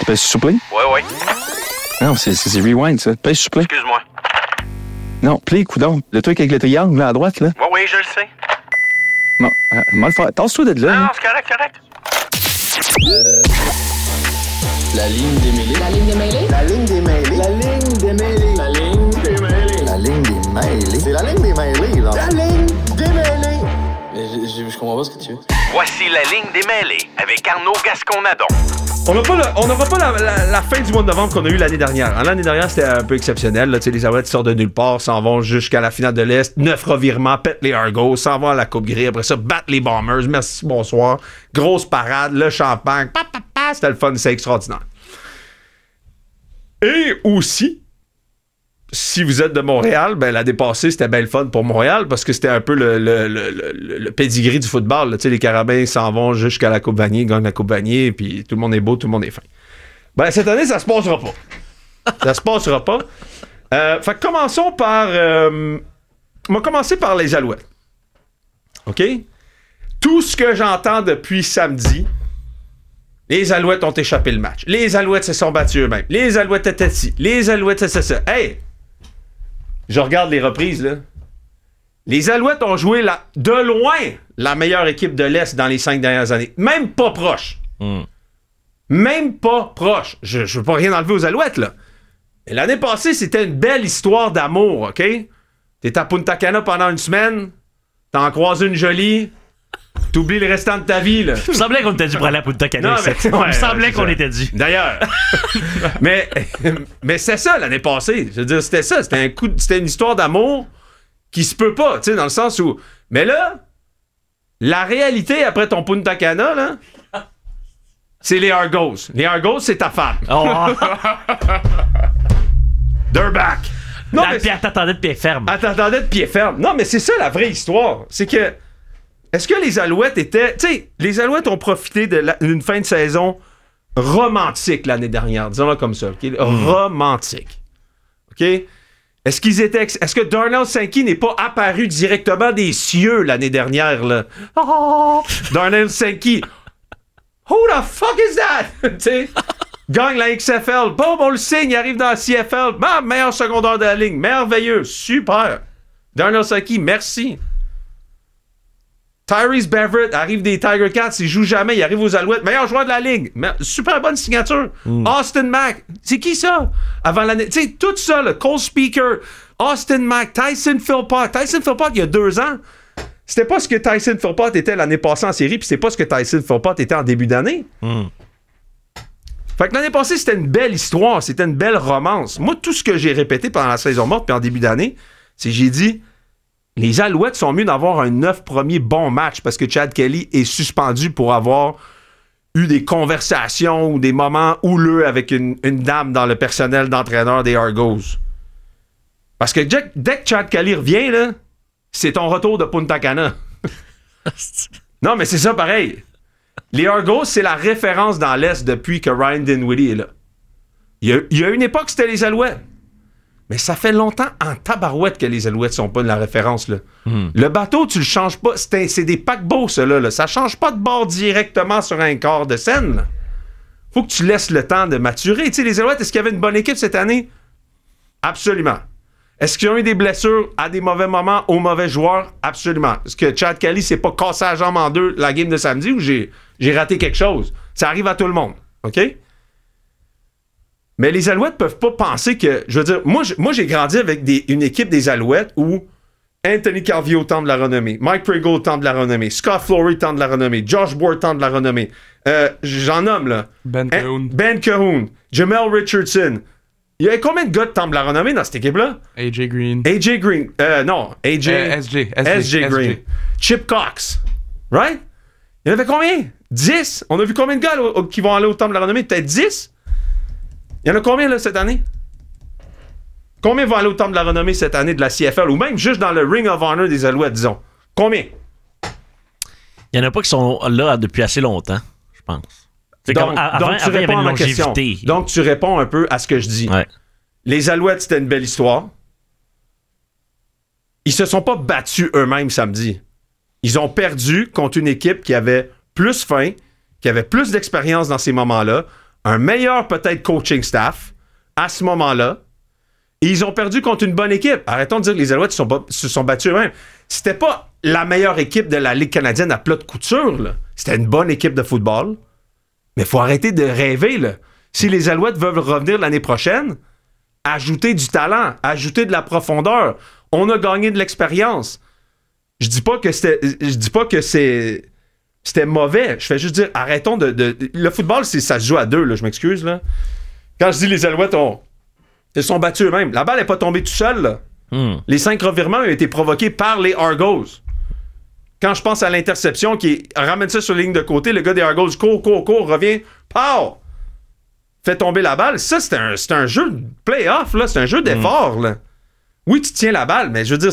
Pèse sur play? Ouais. Non, c'est rewind, ça. Pèse sur play. Excuse-moi. Non, play, coudonc. Le truc avec le triangle, là, à droite, là. Oui, je le sais. Non, mal le faire. Tasse-toi de là. Non, hein. c'est correct. La ligne des mêlées. La ligne des mêlées. La ligne des mêlées. La ligne des mêlées. La ligne des mêlées. La ligne des mêlées. C'est la ligne des mêlées, là. La ligne des mêlées. Mais je comprends pas ce que tu veux. Voici la ligne des mêlées avec Arnaud Gascon-Nadon. On n'aura pas la fin du mois de novembre qu'on a eu l'année dernière. L'année dernière, c'était un peu exceptionnel. Là. Les Alouettes sortent de nulle part, s'en vont jusqu'à la finale de l'Est, 9 revirements, pètent les Argos, s'en vont à la Coupe Grey, après ça, battent les Bombers, merci, bonsoir. Grosse parade, le champagne, c'était le fun, c'est extraordinaire. Et aussi, si vous êtes de Montréal, ben l'année passée, c'était bien le fun pour Montréal parce que c'était un peu le pedigree du football. Là. Les Carabins s'en vont jusqu'à la Coupe Vanier, gagnent la Coupe Vanier, puis tout le monde est beau, tout le monde est fin. Ben, cette année, ça se passera pas. Ça se passera pas. Fait que commençons par... on va commencer par les Alouettes. OK? Tout ce que j'entends depuis samedi, les Alouettes ont échappé le match. Les Alouettes se sont battus eux-mêmes. Les Alouettes étaient ici. Les Alouettes, c'est ça. Hey! Je regarde les reprises, là. Les Alouettes ont joué de loin la meilleure équipe de l'Est dans les 5 dernières années. Même pas proche. Même pas proche. Je veux pas rien enlever aux Alouettes, là. Mais l'année passée, c'était une belle histoire d'amour, OK? T'es à Punta Cana pendant une semaine, t'en croises une jolie, t'oublies le restant de ta vie, là. Il me semblait qu'on était dû pour aller à Punta Cana. Il me semblait qu'on était dû. D'ailleurs. mais c'est ça, l'année passée. Je veux dire, c'était ça. C'était une histoire d'amour qui se peut pas, tu sais, dans le sens où... Mais là, la réalité après ton Punta Cana, là, c'est les Argos. Les Argos, c'est ta femme. Oh. They're back. Non, mais puis elle t'attendait de pied ferme. Elle t'attendait de pied ferme. Non, mais c'est ça la vraie histoire. C'est que... Est-ce que les Alouettes étaient... Tu sais, les Alouettes ont profité d'une fin de saison romantique l'année dernière. Disons-le comme ça. Okay? Romantique. OK? Est-ce que Darnell Sankey n'est pas apparu directement des cieux l'année dernière, là? Oh! Darnell Sankey. Who the fuck is that? Tu sais? Gagne la XFL. Boum, on le signe. Il arrive dans la CFL. Meilleur secondaire de la ligne. Merveilleux. Super. Darnell Sankey, merci. Tyrese Beverett arrive des Tiger Cats, il joue jamais, il arrive aux Alouettes, meilleur joueur de la ligue. Super bonne signature. Austin Mack, c'est qui ça? Avant l'année, tu sais, tout ça, le Cole Speaker, Austin Mack, Tyson Philpott. Tyson Philpott, il y a 2 ans, c'était pas ce que Tyson Philpott était l'année passée en série, puis c'est pas ce que Tyson Philpott était en début d'année. Fait que l'année passée, c'était une belle histoire, c'était une belle romance. Moi, tout ce que j'ai répété pendant la saison morte, puis en début d'année, c'est j'ai dit... Les Alouettes sont mieux d'avoir un 9 premiers bons matchs parce que Chad Kelly est suspendu pour avoir eu des conversations ou des moments houleux avec une dame dans le personnel d'entraîneur des Argos. Parce que dès que Chad Kelly revient, là, c'est ton retour de Punta Cana. Non, mais c'est ça pareil. Les Argos, c'est la référence dans l'Est depuis que Ryan Dinwiddie est là. Il y a une époque, c'était les Alouettes. Mais ça fait longtemps en tabarouette que les Alouettes sont pas de la référence, là. Le bateau, tu le changes pas. C'est des paquebots, ceux-là. Là. Ça change pas de bord directement sur un quart de scène. Là. Faut que tu laisses le temps de maturer. Tu sais, les Alouettes, est-ce qu'il y avait une bonne équipe cette année? Absolument. Est-ce qu'ils ont eu des blessures à des mauvais moments aux mauvais joueurs? Absolument. Est-ce que Chad Kelly s'est pas cassé la jambe en deux la game de samedi ou j'ai raté quelque chose? Ça arrive à tout le monde. OK? Mais les Alouettes peuvent pas penser que... Je veux dire, moi j'ai grandi avec une équipe des Alouettes où Anthony Calvillo tente de la renommée, Mike Pringle tente de la renommée, Scott Flory tente de la renommée, Josh Board tente de la renommée. J'en nomme, là. Ben Cahoon, Jamel Richardson. Il y avait combien de gars de temps de la renommée dans cette équipe-là? AJ Green. Non, SJ Green. Chip Cox. Right? Il y en avait combien? 10? On a vu combien de gars là, qui vont aller au temps de la renommée? Peut-être 10? Il y en a combien là cette année? Combien vont aller au temple de la renommée cette année de la CFL ou même juste dans le Ring of Honor des Alouettes, disons? Combien? Il n'y en a pas qui sont là depuis assez longtemps, je pense. Donc, tu réponds à ma question. Donc, tu réponds un peu à ce que je dis. Ouais. Les Alouettes, c'était une belle histoire. Ils se sont pas battus eux-mêmes samedi. Ils ont perdu contre une équipe qui avait plus faim, qui avait plus d'expérience dans ces moments-là, un meilleur peut-être coaching staff à ce moment-là. Et ils ont perdu contre une bonne équipe. Arrêtons de dire que les Alouettes se sont battus eux-mêmes. C'était pas la meilleure équipe de la Ligue canadienne à plat de couture, là. C'était une bonne équipe de football. Mais il faut arrêter de rêver, là. Si les Alouettes veulent revenir l'année prochaine, ajouter du talent, ajouter de la profondeur. On a gagné de l'expérience. Je dis pas que c'était mauvais. Je fais juste dire, arrêtons de... Le football, ça se joue à deux, là, je m'excuse, là. Quand je dis les Alouettes, ils sont battus eux-mêmes. La balle n'est pas tombée tout seul, là. Les 5 revirements ont été provoqués par les Argos. Quand je pense à l'interception qui ramène ça sur la ligne de côté, le gars des Argos court, revient, pow! Fait tomber la balle. Ça, c'est un jeu de play-off, là. C'est un jeu d'effort, là. Oui, tu tiens la balle, mais je veux dire,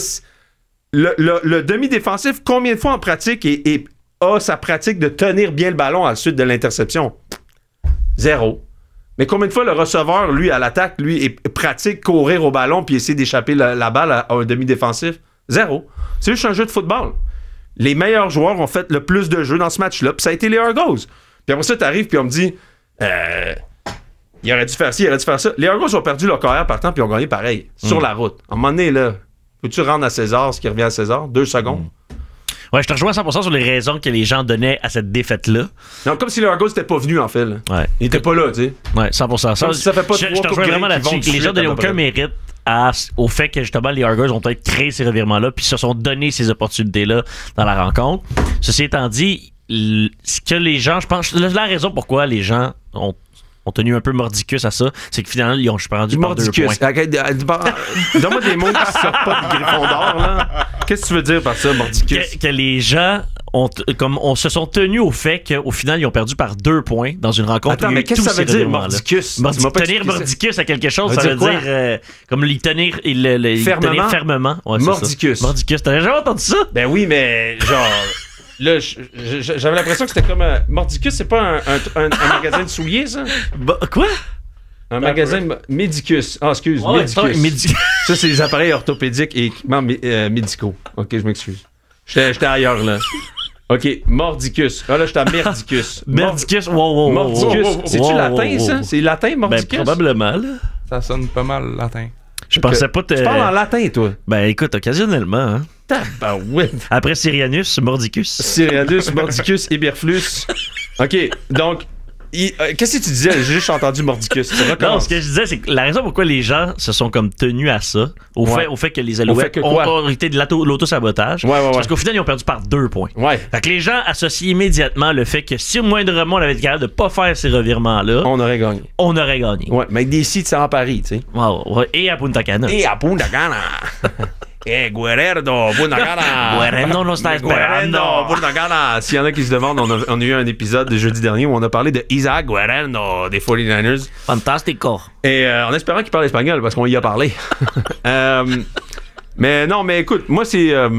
le demi-défensif, combien de fois en pratique a sa pratique de tenir bien le ballon à la suite de l'interception? 0. Mais combien de fois le receveur, lui, à l'attaque, lui, pratique courir au ballon puis essayer d'échapper la balle à un demi-défensif? 0. C'est juste un jeu de football. Les meilleurs joueurs ont fait le plus de jeux dans ce match-là, puis ça a été les Argos. Puis après ça, t'arrives, puis on me dit... il aurait dû faire ci, il aurait dû faire ça. Les Argos ont perdu leur carrière partant, puis ils ont gagné pareil, sur la route. À un moment donné, là, peux-tu rendre à César ce qui revient à César? 2 secondes. Ouais, je te rejoins à 100% sur les raisons que les gens donnaient à cette défaite-là. Non, comme si les Argos n'étaient pas venus, en fait. Là. Ouais. Ils n'étaient pas là, tu sais. Ouais, 100%. Ça fait pas je te rejoins vraiment là-dessus. Les gens donnaient aucun mérite au fait que justement les Argos ont peut-être créé ces revirements-là puis se sont donné ces opportunités-là dans la rencontre. Ceci étant dit, ce que les gens, je pense, la raison pourquoi les gens ont tenu un peu mordicus à ça, c'est que finalement, ils ont rendu par 2 points. Donne-moi des mots qui sortent pas du Gryffondor, là. Qu'est-ce que tu veux dire par ça, mordicus? Que les gens se sont tenus au fait qu'au final, ils ont perdu par 2 points dans une rencontre. Attends, mais qu'est-ce que ça veut dire, mordicus? Tenir mordicus à quelque chose, ça veut dire comme l'y tenir fermement. Ouais, mordicus. Mordicus. T'avais jamais entendu ça? Ben oui, mais genre... Là, j'avais l'impression que c'était comme... Mordicus, c'est pas un magasin de souliers, ça? Quoi? Un magasin Médicus. Ah, excuse, Médicus. Ça, c'est les appareils orthopédiques et équipements médicaux. OK, je m'excuse. J'étais ailleurs, là. OK, Mordicus. Ah, là, j'étais à Merdicus. Merdicus, wow. Mordicus. C'est-tu latin, ça? C'est latin, Mordicus? Ben, probablement, là. Ça sonne pas mal latin. Je pensais pas... Tu parles en latin, toi? Ben, écoute, occasionnellement, hein. Tabarouette. Après Syrianus, Mordicus. Syrianus, Mordicus, Eberflus. OK, donc... qu'est-ce que tu disais? J'ai juste entendu Mordicus. Non, ce que je disais, c'est que la raison pourquoi les gens se sont comme tenus à ça, au fait que les Alouettes ont été de l'auto-sabotage, parce qu'au final, ils ont perdu par 2 points. Ouais. Fait que les gens associent immédiatement le fait que si moindrement on avait été capable de pas faire ces revirements-là, on aurait gagné. Ouais, mais avec des sites en Paris, tu sais. Ouais. Et à Punta Cana. Guerrero, Punta Cana. Guerrero no está esperando. Punta Cana. S'il y en a qui se demandent, on a eu un épisode de jeudi dernier où on a parlé de Isaac Guerrero des 49ers. Fantastico. Et en espérant qu'il parle espagnol, parce qu'on y a parlé. Mais non, mais écoute, moi,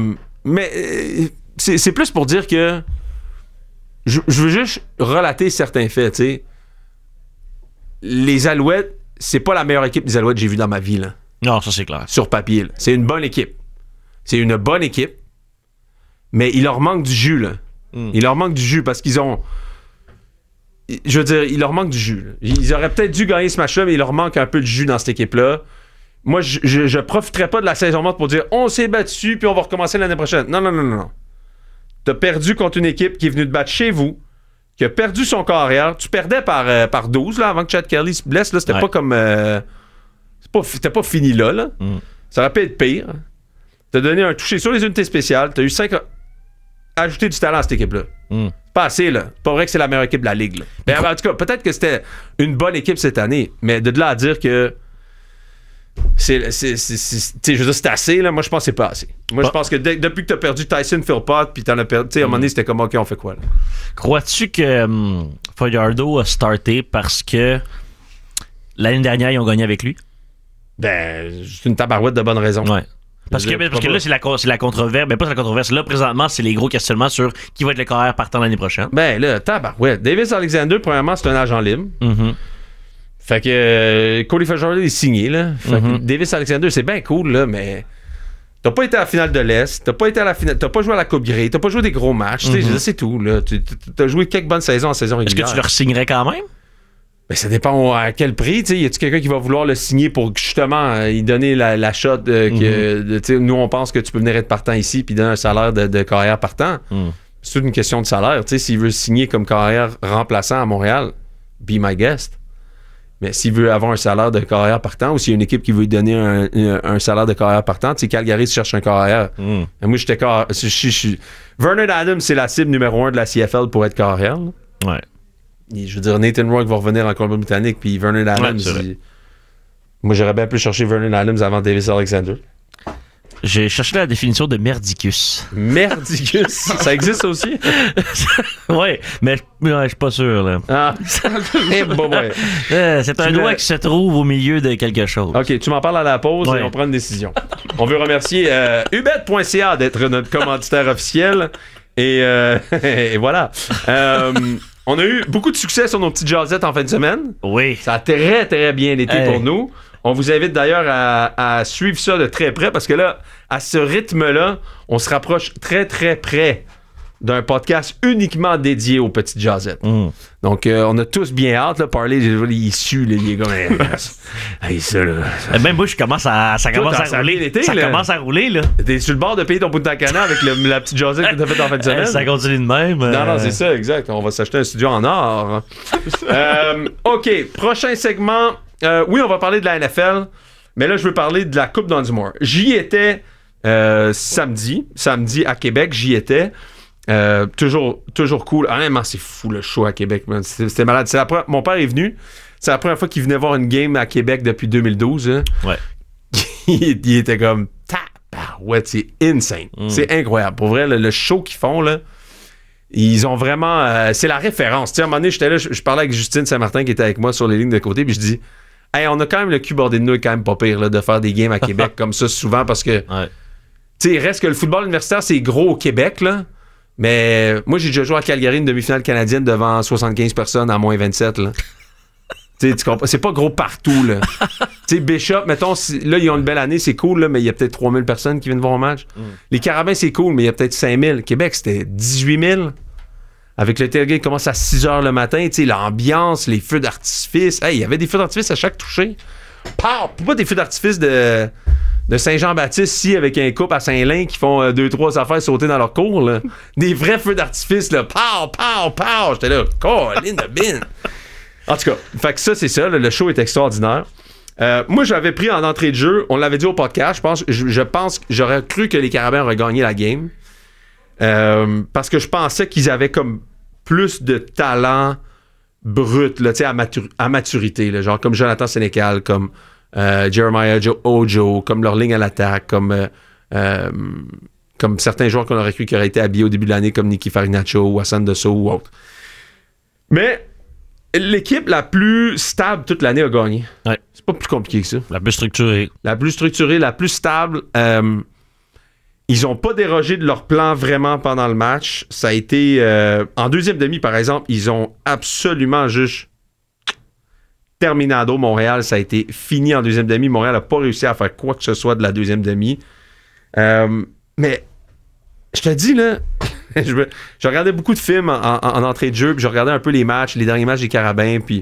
c'est plus pour dire que je veux juste relater certains faits, tu sais. Les Alouettes, c'est pas la meilleure équipe des Alouettes que j'ai vue dans ma vie, là. Non, ça c'est clair. Sur papier, là. C'est une bonne équipe. C'est une bonne équipe, mais il leur manque du jus, là. Il leur manque du jus parce qu'ils ont... Je veux dire, il leur manque du jus, là. Ils auraient peut-être dû gagner ce match-là, mais il leur manque un peu de jus dans cette équipe-là. Moi, je profiterais pas de la saison morte pour dire « On s'est battu, puis on va recommencer l'année prochaine. » Non. T'as perdu contre une équipe qui est venue te battre chez vous, qui a perdu son carrière. Tu perdais par 12, là, avant que Chad Kelly se blesse. Là, c'était pas comme... C'était pas fini là. Ça aurait pu être pire. T'as donné un toucher sur les unités spéciales. T'as eu 5... Ajouter du talent à cette équipe-là. C'est pas assez, là. C'est pas vrai que c'est la meilleure équipe de la Ligue, là. Mais, en tout cas, peut-être que c'était une bonne équipe cette année, mais de là à dire que je veux dire, c'est assez, là. Moi, je pense que c'est pas assez. Moi, je pense que depuis que t'as perdu Tyson Philpott, puis t'en as perdu... Tu sais, à un moment donné, c'était comme, OK, on fait quoi, là? Crois-tu que Fajardo a starté parce que l'année dernière, ils ont gagné avec lui? Ben, c'est une tabarouette de bonnes raisons. Ouais. Parce que là, c'est la controverse. Ben, pas la controverse. Là, présentement, c'est les gros questionnements sur qui va être le carrière partant l'année prochaine. Ben, là, tabarouette. Davis Alexander, premièrement, c'est un agent libre. Fait que Cody Fajardo est signé, là. Fait que Davis Alexander, c'est bien cool, là, mais t'as pas été à la finale de l'Est, t'as pas été à la finale, t'as pas joué à la Coupe Grey, t'as pas joué des gros matchs, tu sais, c'est tout, là. T'as joué quelques bonnes saisons en saison régulière. Est-ce que tu leur signerais quand même? Ben, ça dépend à quel prix. Y a-t-il quelqu'un qui va vouloir le signer pour justement y donner la shot nous, on pense que tu peux venir être partant ici puis donner un salaire de carrière partant. C'est toute une question de salaire. S'il veut signer comme carrière remplaçant à Montréal, be my guest. Mais s'il veut avoir un salaire de carrière partant ou s'il y a une équipe qui veut lui donner un salaire de carrière partant, Calgary cherche un carrière. Moi, Vernon Adams, c'est la cible numéro 1 de la CFL pour être carrière. Là. Ouais. Je veux dire, Nathan Rourke va revenir en Colombie-Britannique, puis Vernon Adams. Moi, j'aurais bien pu chercher Vernon Adams avant Davis Alexander. J'ai cherché la définition de merdicus. Merdicus? Ça existe aussi? Oui, mais je suis pas sûr. Là. Ah, c'est un doigt qui se trouve au milieu de quelque chose. OK, tu m'en parles à la pause et on prend une décision. On veut remercier ubet.ca d'être notre commanditaire officiel. Et voilà. On a eu beaucoup de succès sur nos petites jasettes en fin de semaine. Oui. Ça a très, très bien été pour nous. On vous invite d'ailleurs à suivre ça de très près parce que là, à ce rythme-là, on se rapproche très, très près d'un podcast uniquement dédié aux petites jasettes. Donc, on a tous bien hâte. Là, parler, il sue, les gars. Hey, ça, là. Même moi, ça commence à rouler. Ça commence à rouler, là. T'es sur le bord de payer ton Punta Cana avec la petite jasette que t'as faite en fin de semaine. Ça continue de même. Non, c'est ça, exact. On va s'acheter un studio en or. OK, prochain segment. Oui, on va parler de la NFL, mais là, je veux parler de la Coupe Dunsmore. J'y étais samedi à Québec, j'y étais. Toujours cool. Honnêtement, c'est fou le show à Québec, man. C'était malade. Mon père est venu. C'est la première fois qu'il venait voir une game à Québec depuis 2012. Hein. Ouais. il était comme ouais, c'est insane. C'est incroyable. Pour vrai, le show qu'ils font, là, ils ont vraiment. C'est la référence. T'sais, à un moment donné, j'étais là, je parlais avec Justine Saint-Martin qui était avec moi sur les lignes de côté, puis je dis hey, on a quand même le cul bordé de nous, quand même pas pire là, de faire des games à Québec comme ça souvent parce que. Ouais. Tu sais, il reste que le football universitaire, c'est gros au Québec, là. Mais moi, j'ai déjà joué à Calgary une demi-finale canadienne devant 75 personnes à moins 27, là. Tu comprends? C'est pas gros partout, là. Tu sais, Bishop, mettons, là, ils ont une belle année, c'est cool, là, mais il y a peut-être 3000 personnes qui viennent voir un match. Les Carabins, c'est cool, mais il y a peut-être 5000. Québec, c'était 18 000. Avec le tailgate qui commence à 6 h le matin, tu sais, l'ambiance, les feux d'artifice. Hey, il y avait des feux d'artifice à chaque toucher. Pas des feux d'artifice de Saint-Jean-Baptiste, si, avec un couple à Saint-Lin qui font 2-3 affaires sauter dans leur cours, là. Des vrais feux d'artifice, là. Pow! J'étais là, Colin de bin! En tout cas, fait que ça, c'est ça. Le show est extraordinaire. Moi, je l'avais pris en entrée de jeu. On l'avait dit au podcast. Je pense que j'aurais cru que les Carabins auraient gagné la game. Parce que je pensais qu'ils avaient comme plus de talent brut, là, à maturité. Là, genre comme Jonathan Sénécal, comme Jeremiah Ojo, comme leur ligne à l'attaque, comme certains joueurs qu'on aurait cru qui auraient été habillés au début de l'année, comme Nicky Farinaccio ou Hassan Desso ou autre. Mais l'équipe la plus stable toute l'année a gagné. Ouais. C'est pas plus compliqué que ça. La plus structurée. La plus stable. Ils ont pas dérogé de leur plan vraiment pendant le match. Ça a été... en deuxième demi, par exemple, ils ont absolument juste... Terminado, Montréal, ça a été fini en deuxième demi. Montréal n'a pas réussi à faire quoi que ce soit de la deuxième demi. Mais je te dis, là, je regardais beaucoup de films en entrée de jeu, puis je regardais un peu les derniers matchs des Carabins, puis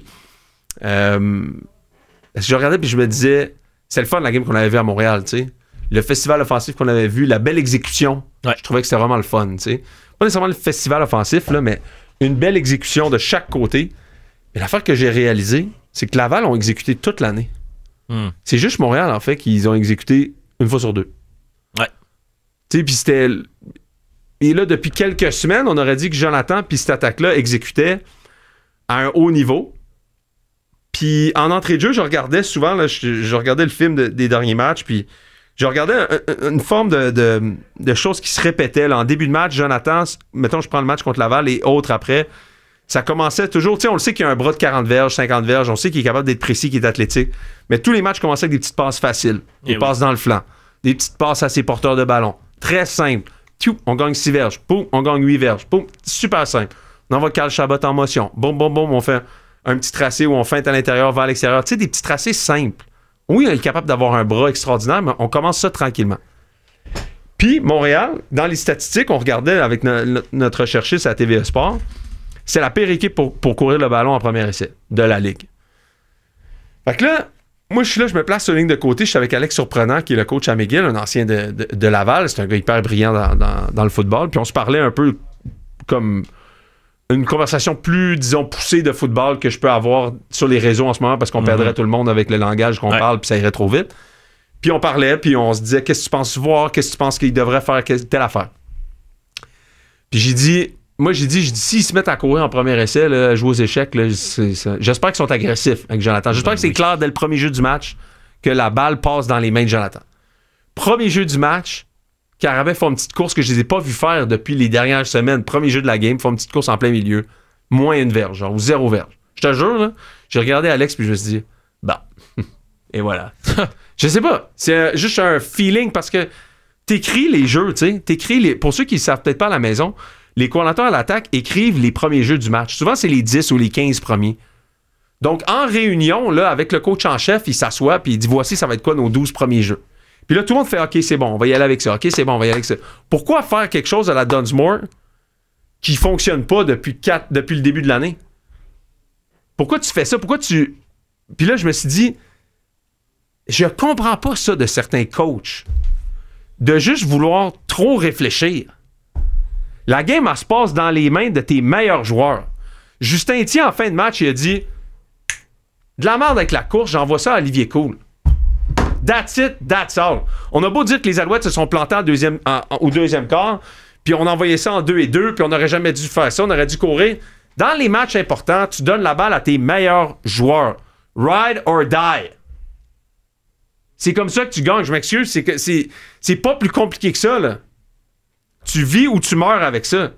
je regardais, puis je me disais, c'est le fun de la game qu'on avait vu à Montréal, tu sais. Le festival offensif qu'on avait vu, la belle exécution, je trouvais que c'était vraiment le fun, tu sais. Pas nécessairement le festival offensif, là, mais une belle exécution de chaque côté. Mais l'affaire que j'ai réalisée, c'est que Laval ont exécuté toute l'année. C'est juste Montréal, en fait, qu'ils ont exécuté une fois sur deux. Ouais. Tu sais, puis c'était... Et là, depuis quelques semaines, on aurait dit que Jonathan puis cette attaque-là exécutait à un haut niveau. Puis en entrée de jeu, je regardais souvent, là, je regardais le film des derniers matchs, puis je regardais une forme de choses qui se répétaient. Là. En début de match, Jonathan, mettons, je prends le match contre Laval et autres après, ça commençait toujours, tu sais, on le sait qu'il y a un bras de 40 verges, 50 verges, on sait qu'il est capable d'être précis, qu'il est athlétique, mais tous les matchs commençaient avec des petites passes faciles, des passes dans le flanc, des petites passes à ses porteurs de ballon. Très simple. On gagne 6 verges. Boum, on gagne 8 verges. Boum, super simple. On envoie Carl Chabot en motion. Boum, boum, boum, on fait un petit tracé où on feinte à l'intérieur vers l'extérieur. Tu sais, des petits tracés simples. Oui, on est capable d'avoir un bras extraordinaire, mais on commence ça tranquillement. Puis, Montréal, dans les statistiques, on regardait avec notre recherchiste à TVA Sport, c'est la pire équipe pour courir le ballon en premier essai de la Ligue. Fait que là, moi, je suis là, je me place sur la ligne de côté. Je suis avec Alex Surprenant, qui est le coach à McGill, un ancien de Laval. C'est un gars hyper brillant dans le football. Puis on se parlait un peu comme une conversation plus, disons, poussée de football que je peux avoir sur les réseaux en ce moment parce qu'on perdrait tout le monde avec le langage qu'on parle, puis ça irait trop vite. Puis on parlait, puis on se disait, qu'est-ce que tu penses voir? Qu'est-ce que tu penses qu'il devrait faire? Telle affaire. Puis j'ai dit, s'ils se mettent à courir en premier essai, là, jouer aux échecs, là, j'espère qu'ils sont agressifs avec Jonathan. J'espère que c'est clair dès le premier jeu du match que la balle passe dans les mains de Jonathan. Premier jeu du match, Carabin font une petite course que je les ai pas vus faire depuis les dernières semaines. Premier jeu de la game, font une petite course en plein milieu. Moins une verge, genre, ou 0 verge. Je te jure, là, j'ai regardé Alex puis je me suis dit, bah, et voilà. Je sais pas, c'est juste un feeling parce que t'écris les jeux, tu sais, pour ceux qui ne savent peut-être pas à la maison, les coordinateurs à l'attaque écrivent les premiers jeux du match. Souvent, c'est les 10 ou les 15 premiers. Donc, en réunion, là, avec le coach en chef, il s'assoit puis il dit, voici, ça va être quoi nos 12 premiers jeux. Puis là, tout le monde fait, OK, c'est bon, on va y aller avec ça. OK, c'est bon, on va y aller avec ça. Pourquoi faire quelque chose à la Dunsmore qui fonctionne pas depuis le début de l'année? Pourquoi tu fais ça? Puis là, je me suis dit, je comprends pas ça de certains coachs. De juste vouloir trop réfléchir. La game, elle se passe dans les mains de tes meilleurs joueurs. Justin Etier, en fin de match, il a dit, de la merde avec la course, j'envoie ça à Olivier Cool. That's it, that's all. On a beau dire que les Alouettes se sont plantés au deuxième quart, puis on a envoyé ça en 2-2, puis on n'aurait jamais dû faire ça, on aurait dû courir. Dans les matchs importants, tu donnes la balle à tes meilleurs joueurs. Ride or die. C'est comme ça que tu gagnes. Je m'excuse, c'est pas plus compliqué que ça, là. Tu vis ou tu meurs avec ça.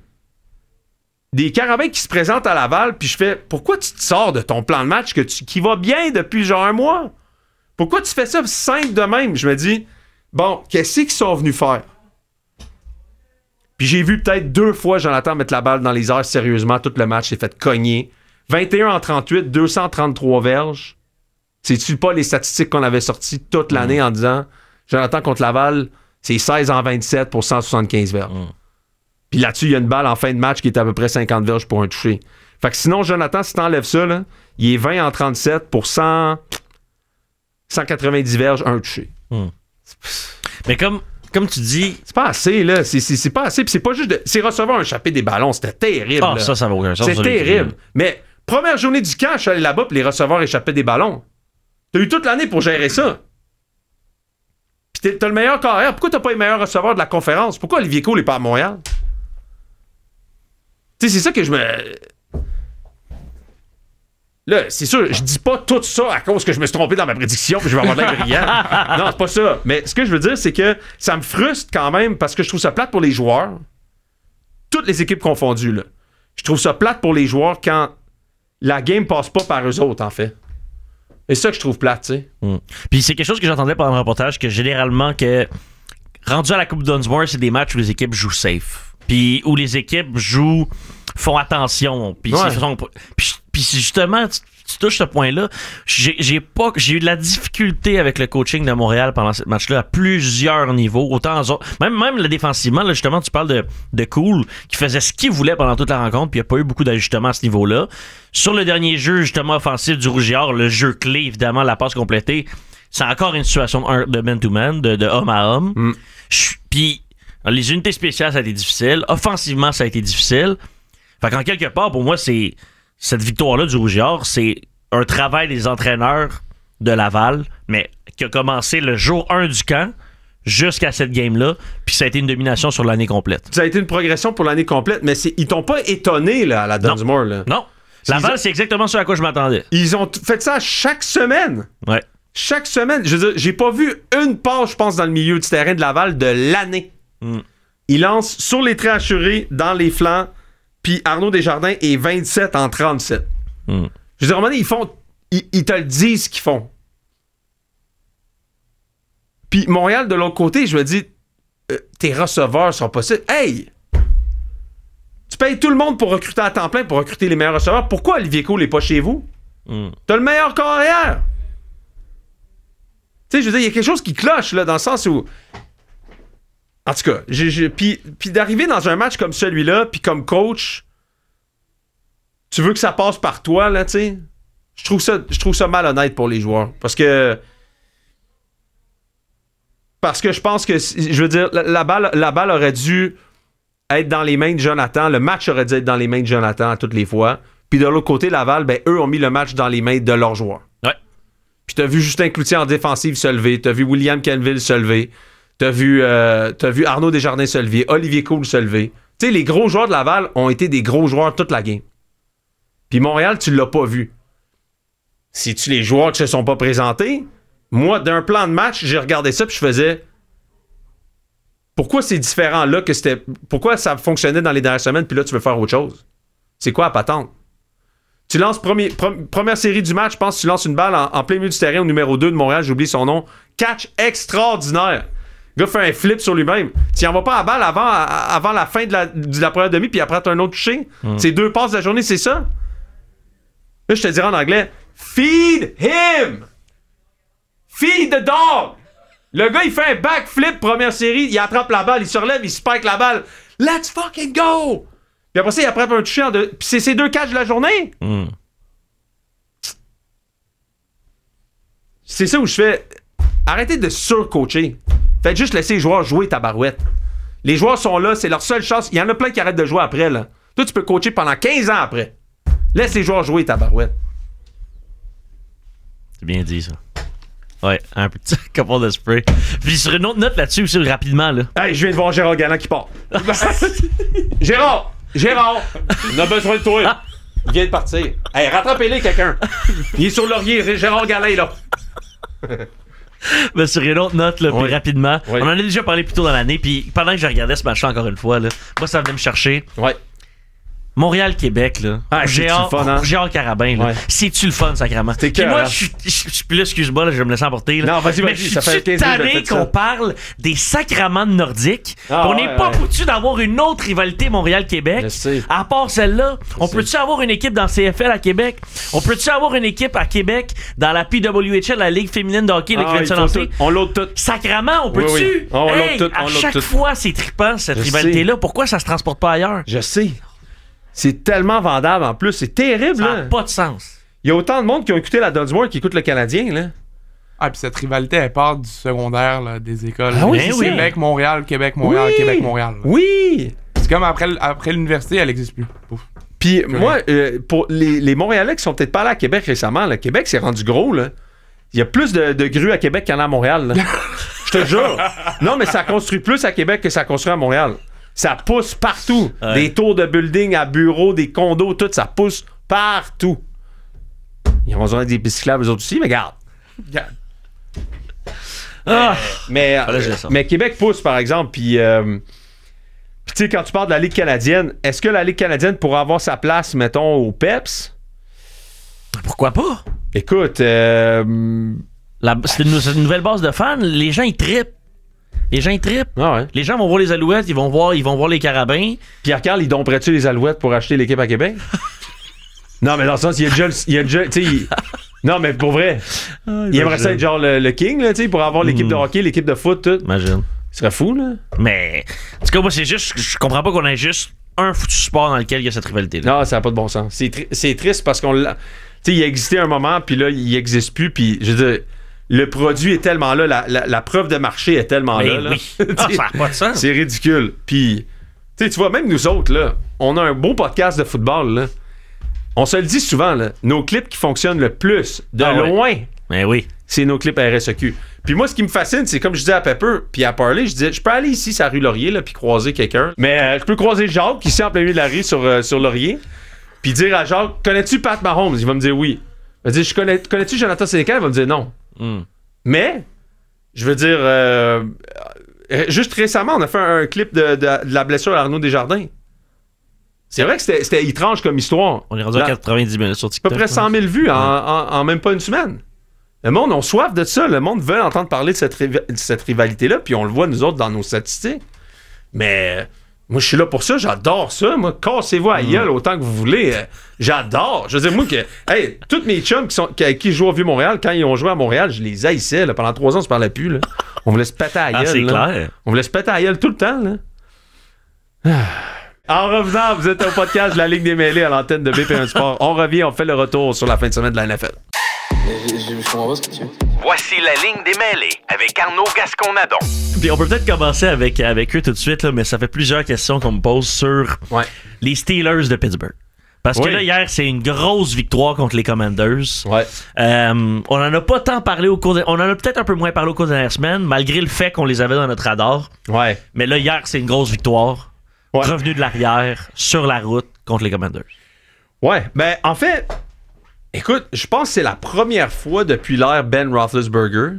Des Carabins qui se présentent à Laval, puis je fais, pourquoi tu te sors de ton plan de match qui va bien depuis genre un mois? Pourquoi tu fais ça simple de même? Je me dis, bon, qu'est-ce qu'ils sont venus faire? Puis j'ai vu peut-être 2 fois Jonathan mettre la balle dans les airs sérieusement. Tout le match s'est fait cogner. 21 en 38, 233 verges. C'est-tu pas les statistiques qu'on avait sorties toute l'année en disant, Jonathan contre Laval, c'est 16 en 27 pour 175 verges. Puis là-dessus, il y a une balle en fin de match qui est à peu près 50 verges pour un toucher. Fait que sinon, Jonathan, si t'enlèves ça, là, il est 20 en 37 pour 190 verges, un touché. Mais comme tu dis... C'est pas assez, là. C'est pas assez. Puis c'est pas juste... C'est recevoir un échappé des ballons. C'était terrible. Ah, ça va aucun sens. C'est terrible. Mais première journée du camp, je suis allé là-bas puis les receveurs échappaient des ballons. T'as eu toute l'année pour gérer ça. Puis t'as le meilleur carrière. Pourquoi t'as pas les meilleurs receveurs de la conférence? Pourquoi Olivier Cole n'est pas à Montréal? Tu sais, c'est ça que je me... Là, c'est sûr, je dis pas tout ça à cause que je me suis trompé dans ma prédiction puis je vais avoir de l'air brillant. Non, c'est pas ça. Mais ce que je veux dire, c'est que ça me frustre quand même parce que je trouve ça plate pour les joueurs. Toutes les équipes confondues, là. Je trouve ça plate pour les joueurs quand la game passe pas par eux autres, en fait. Et c'est ça que je trouve plate, tu sais. Puis c'est quelque chose que j'entendais pendant le reportage, que généralement, rendu à la Coupe Dunsmore, c'est des matchs où les équipes jouent safe. Puis où les équipes font attention. Puis justement, tu touches ce point-là. J'ai eu de la difficulté avec le coaching de Montréal pendant ce match-là à plusieurs niveaux. Autant même le défensivement, là, justement, tu parles de Cool, qui faisait ce qu'il voulait pendant toute la rencontre, puis il n'y a pas eu beaucoup d'ajustements à ce niveau-là. Sur le dernier jeu, justement, offensif du Rouge-et-Or, le jeu clé, évidemment, la passe complétée, c'est encore une situation de man-to-man, de homme à homme. Puis les unités spéciales, ça a été difficile. Offensivement, ça a été difficile. Fait qu'en quelque part, pour moi, cette victoire-là du Rouge-et-Or, c'est un travail des entraîneurs de Laval, mais qui a commencé le jour 1 du camp jusqu'à cette game-là, puis ça a été une domination sur l'année complète. Ça a été une progression pour l'année complète, mais ils t'ont pas étonné là, à la Dunsmore. Là. Non. Laval, c'est exactement ce à quoi je m'attendais. Ils ont fait ça chaque semaine. Ouais. Chaque semaine. Je veux dire, j'ai pas vu une passe, je pense, dans le milieu du terrain de Laval de l'année. Ils lancent sur les traits assurés, dans les flancs, puis Arnaud Desjardins est 27 en 37. Je veux dire, à un moment donné, ils te le disent ce qu'ils font. Puis Montréal, de l'autre côté, je me dis, tes receveurs sont possibles. Hey! Tu payes tout le monde pour recruter à temps plein, pour recruter les meilleurs receveurs. Pourquoi Olivier Cole n'est pas chez vous? T'as le meilleur carrière. Tu sais, je veux dire, il y a quelque chose qui cloche, là, dans le sens où... En tout cas, puis d'arriver dans un match comme celui-là, puis comme coach, tu veux que ça passe par toi, là, tu sais? Je trouve ça malhonnête pour les joueurs. Parce que je pense que, je veux dire, la balle aurait dû être dans les mains de Jonathan. Le match aurait dû être dans les mains de Jonathan à toutes les fois. Puis de l'autre côté, Laval, ben eux ont mis le match dans les mains de leurs joueurs. Ouais. Puis t'as vu Justin Cloutier en défensive se lever. T'as vu William Canville se lever. T'as vu Arnaud Desjardins se lever. Olivier Cool se lever. Tu sais, les gros joueurs de Laval ont été des gros joueurs toute la game. Puis Montréal, tu l'as pas vu. C'est-tu les joueurs qui se sont pas présentés? Moi, d'un plan de match, j'ai regardé ça puis je faisais... Pourquoi c'est différent là que c'était... Pourquoi ça fonctionnait dans les dernières semaines puis là, tu veux faire autre chose? C'est quoi la patente? Tu lances première série du match, je pense que tu lances une balle en plein milieu du terrain au numéro 2 de Montréal, j'oublie son nom. Catch extraordinaire. Le gars fait un flip sur lui-même. Tu n'en vas pas à balle avant la fin de la première demi puis après, tu as un autre touché. C'est 2 passes de la journée, c'est ça? Là, je te dirais en anglais, feed him! Feed the dog! Le gars, il fait un backflip première série, il attrape la balle, il se relève, il spike la balle. Let's fucking go! Puis après ça, il attrape un touché puis c'est ses 2 catchs de la journée. C'est ça où je fais... Arrêtez de surcoacher. Faites juste laisser les joueurs jouer tabarouette. Les joueurs sont là, c'est leur seule chance. Il y en a plein qui arrêtent de jouer après, là. Toi, tu peux coacher pendant 15 ans après. Laisse les joueurs jouer tabarouette. C'est bien dit, ça. Ouais, un petit couple de spray. Puis sur une autre note là-dessus aussi, rapidement, là. Hey, je viens de voir Gérard Galland qui part. Gérard, on a besoin de toi. Il vient de partir. Hey, rattrapez-les, quelqu'un. Il est sur le laurier, Gérard Galland est là. Mais sur une autre note, là, oui. puis rapidement, oui. On en a déjà parlé plus tôt dans l'année, puis pendant que je regardais ce match-là encore une fois, là, moi, ça venait me chercher. Ouais. Montréal-Québec, là. Ah, Gérard Carabin, là. Ouais. C'est-tu le fun, sacrément? Puis moi, je suis plus là, excuse-moi, là, je vais me laisser emporter. Là. Non, vas-y, ça fait 15 minutes. Je suis tanné qu'on parle des sacraments de Nordiques. Ah, on n'est pas foutu d'avoir une autre rivalité Montréal-Québec. Je sais. À part celle-là, on peut-tu avoir une équipe dans le CFL à Québec? On peut-tu avoir une équipe à Québec dans la PWHL, la Ligue féminine de hockey, qui vient de se lancer? On l'autre tout. Sacrament, on peut-tu? Oui. On hey, l'autre tout. à chaque fois, c'est trippant, cette Je rivalité-là. Pourquoi ça se transporte pas ailleurs? Je sais. C'est tellement vendable en plus. C'est terrible, Ça là. n'a pas de sens. Il y a autant de monde qui ont écouté la Dunsmore qui écoute le Canadien, là. Ah, puis cette rivalité, elle part du secondaire, là, des écoles. Ah oui, Ben c'est ça. Québec, Montréal, Québec, Montréal, Oui. Québec, Montréal. là. Oui! C'est comme après l'université, elle n'existe plus. Pouf. Puis moi, pour les Montréalais qui sont peut-être pas allés à Québec récemment, là, Québec s'est rendu gros, là. Il y a plus de grues à Québec qu'il y en a à Montréal, là. Je te jure. Non, mais ça construit plus à Québec que ça construit à Montréal. Ça pousse partout. Ouais. Des tours de building à bureaux, des condos, tout, ça pousse partout. Ils ont besoin des bicyclables, eux autres aussi, mais regarde. Mais Québec pousse, par exemple, puis tu sais, quand tu parles de la Ligue canadienne, est-ce que la Ligue canadienne pourrait avoir sa place, mettons, au PEPS? Pourquoi pas? Écoute, C'est une nouvelle base de fans. Les gens, ils trippent. ah ouais. Les gens vont voir les Alouettes, ils vont voir les Carabins. Pierre-Carl, il domperait-tu les Alouettes pour acheter l'équipe à Québec? Non, mais dans le sens, il y a déjà tu sais, non, mais pour vrai, il aimerait ça être genre le King, là, tu sais, pour avoir l'équipe de hockey, l'équipe de foot, tout. Imagine. Ce serait fou, là. Mais, en tout cas, moi, c'est juste, je comprends pas qu'on ait juste un foutu sport dans lequel il y a cette rivalité-là. Non, ça n'a pas de bon sens. C'est triste parce qu'on l'a. Tu sais, il a existé un moment, puis là, il n'existe plus, puis je veux dire, le produit est tellement là, la preuve de marché est tellement Mais là. oui. Ah, ça n'a pas de sens. C'est ridicule. Puis, tu vois, même nous autres, là, on a un beau podcast de football, là. On se le dit souvent, là, nos clips qui fonctionnent le plus, de loin, Mais oui. c'est nos clips RSEQ. Puis moi, ce qui me fascine, c'est comme je disais à Pepper, puis à Parley, je disais, je peux aller ici, sur la rue Laurier, là, puis croiser quelqu'un. Mais je peux croiser Jacques, ici, en plein milieu de la rue, sur Laurier, puis dire à Jacques, connais-tu Pat Mahomes? Il va me dire oui. Il va dire, connais-tu Jonathan Sénécal? Il va me dire non. Mais, je veux dire, juste récemment, on a fait un clip de la blessure à Arnaud Desjardins. C'est vrai que c'était étrange comme histoire. On est rendu à 90 minutes sur À TikTok. peu près 100 000 vues en même pas une semaine. Le monde a soif de ça. Le monde veut entendre parler de cette rivalité-là, puis on le voit, nous autres, dans nos statistiques. Mais moi, je suis là pour ça. J'adore ça. Moi, cassez-vous à gueule autant que vous voulez. J'adore. Je veux dire, moi, hey, tous mes chums qui jouent au Vieux-Montréal, quand ils ont joué à Montréal, je les haïssais. Là. Pendant 3 ans, on se parlait plus. Là. On voulait se péter à gueule. Ah, c'est là. clair. On voulait se péter à gueule tout le temps. Là. En revenant, vous êtes au podcast de la Ligue des mêlés à l'antenne de BP1 Sport. On revient, on fait le retour sur la fin de semaine de la NFL. Je comprends pas ce que tu veux. Voici la ligne des mêlés avec Arnaud Gascon-Nadon. Puis on peut peut-être commencer avec eux tout de suite, là, mais ça fait plusieurs questions qu'on me pose sur les Steelers de Pittsburgh. Parce que là, hier, c'est une grosse victoire contre les Commanders. Ouais. On en a pas tant parlé au cours on en a peut-être un peu moins parlé au cours de la semaine, malgré le fait qu'on les avait dans notre radar. Ouais. Mais là, hier, c'est une grosse victoire. Ouais. Revenu de l'arrière, sur la route, contre les Commanders. Ouais. Ben, en fait, écoute, je pense que c'est la première fois depuis l'ère Ben Roethlisberger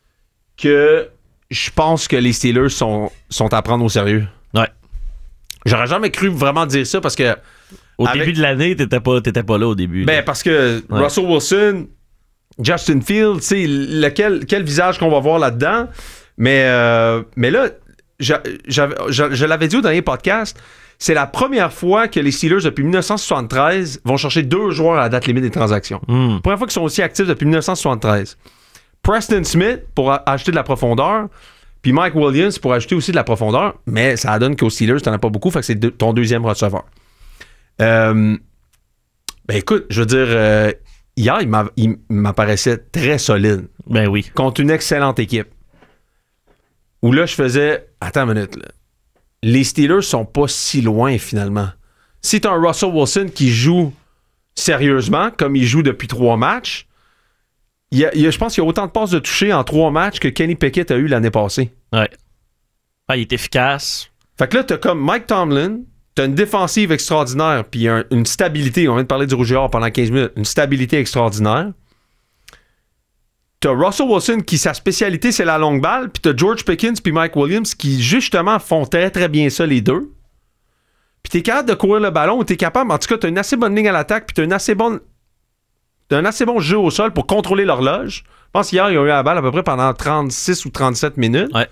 que je pense que les Steelers sont à prendre au sérieux. Ouais. J'aurais jamais cru vraiment dire ça parce que Au début de l'année, t'étais pas là au début. Ben, parce que Russell Wilson, Justin Fields, tu sais, quel visage qu'on va voir là-dedans. Mais là, je l'avais dit au dernier podcast, c'est la première fois que les Steelers, depuis 1973, vont chercher 2 joueurs à la date limite des transactions. Première fois qu'ils sont aussi actifs depuis 1973. Preston Smith pour acheter de la profondeur, puis Mike Williams pour acheter aussi de la profondeur, mais ça donne qu'aux Steelers, t'en as pas beaucoup, fait que c'est ton deuxième receveur. Ben écoute, je veux dire, hier, il m'apparaissait très solide. Ben oui. Contre une excellente équipe. Où là, je faisais, attends une minute, là. Les Steelers sont pas si loin finalement. Si t'as un Russell Wilson qui joue sérieusement, comme il joue depuis 3 matchs, je pense qu'il y a autant de passes de toucher en 3 matchs que Kenny Pickett a eu l'année passée. Ouais. Ah, il est efficace. Fait que là, t'as comme Mike Tomlin, t'as une défensive extraordinaire, puis une stabilité. On vient de parler du Rouge et Or pendant 15 minutes. Une stabilité extraordinaire. T'as Russell Wilson qui, sa spécialité, c'est la longue balle, puis t'as George Pickens puis Mike Williams qui, justement, font très, très bien ça, les deux. Puis t'es capable de courir le ballon, ou t'es capable, en tout cas, t'as une assez bonne ligne à l'attaque, puis t'as un assez bon jeu au sol pour contrôler l'horloge. Je pense qu'hier, ils ont eu la balle à peu près pendant 36 ou 37 minutes. Ouais.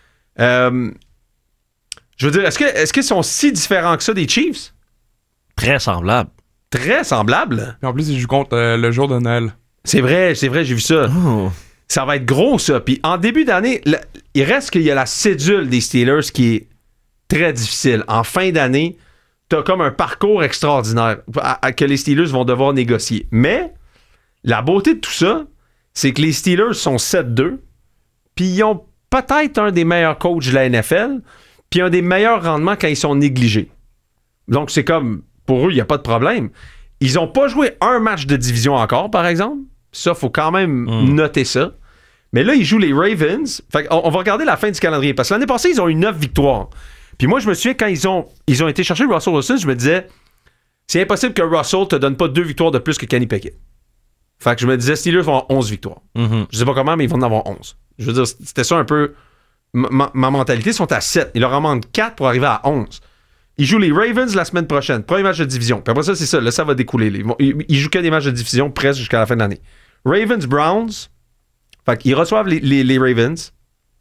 Je veux dire, est-ce qu'ils sont si différents que ça des Chiefs? Très semblable. Très semblables. Puis en plus, ils jouent contre le jour de Noël. C'est vrai, j'ai vu ça. Oh. Ça va être gros, ça. Puis en début d'année, il reste qu'il y a la cédule des Steelers qui est très difficile. En fin d'année, t'as comme un parcours extraordinaire que les Steelers vont devoir négocier. Mais la beauté de tout ça, c'est que les Steelers sont 7-2, puis ils ont peut-être un des meilleurs coachs de la NFL, puis un des meilleurs rendements quand ils sont négligés. Donc c'est comme, pour eux, il n'y a pas de problème. Ils n'ont pas joué un match de division encore, par exemple. Ça, faut quand même noter ça. Mais là, ils jouent les Ravens. Fait on va regarder la fin du calendrier. Parce que l'année passée, ils ont eu 9 victoires. Puis moi, je me souviens, quand ils ont été chercher Russell Wilson, je me disais, c'est impossible que Russell te donne pas 2 victoires de plus que Kenny Pickett. Fait que je me disais, Steelers vont avoir 11 victoires. Je sais pas comment, mais ils vont en avoir 11. Je veux dire, c'était ça un peu... Ma mentalité, ils sont à 7. Il leur en manque 4 pour arriver à 11. Ils jouent les Ravens la semaine prochaine. Premier match de division. Puis après ça, c'est ça. Là, ça va découler. Ils jouent que des matchs de division presque jusqu'à la fin de l'année. Ravens-Browns. Fait qu'ils reçoivent les Ravens.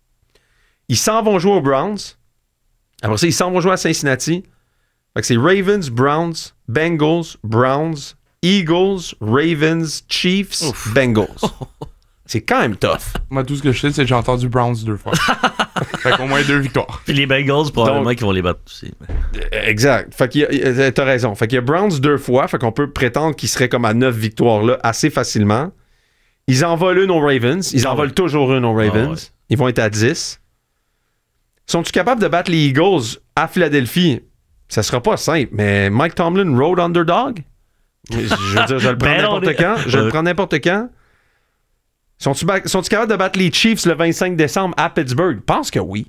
Ils s'en vont jouer aux Browns. Après ça, ils s'en vont jouer à Cincinnati. Fait que c'est Ravens, Browns, Bengals, Browns, Eagles, Ravens, Chiefs, Bengals. C'est quand même tough. Moi, tout ce que je sais, c'est que j'ai entendu Browns 2 fois. Fait qu'au moins 2 victoires. Puis les Bengals, probablement qu'ils vont les battre aussi. Exact. Fait que t'as raison. Fait qu'il y a Browns 2 fois. Fait qu'on peut prétendre qu'ils seraient comme à 9 victoires là assez facilement. Ils en volent une aux Ravens. Ils en volent toujours une aux Ravens. Ouais. Ils vont être à 10. Sont-ils capables de battre les Eagles à Philadelphie? Ça sera pas simple, mais Mike Tomlin, road underdog? Je veux dire, je le prends n'importe quand. Je le prends n'importe quand. Sont-ils capables de battre les Chiefs le 25 décembre à Pittsburgh? Je pense que oui.